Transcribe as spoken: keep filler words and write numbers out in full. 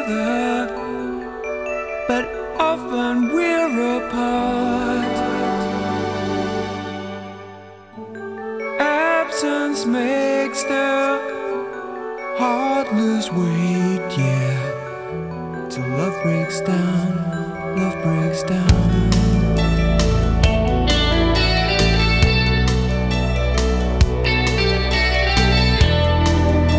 together, but often we're apart. Absence makes the heart lose weight, yeah. Till love breaks down, love breaks down.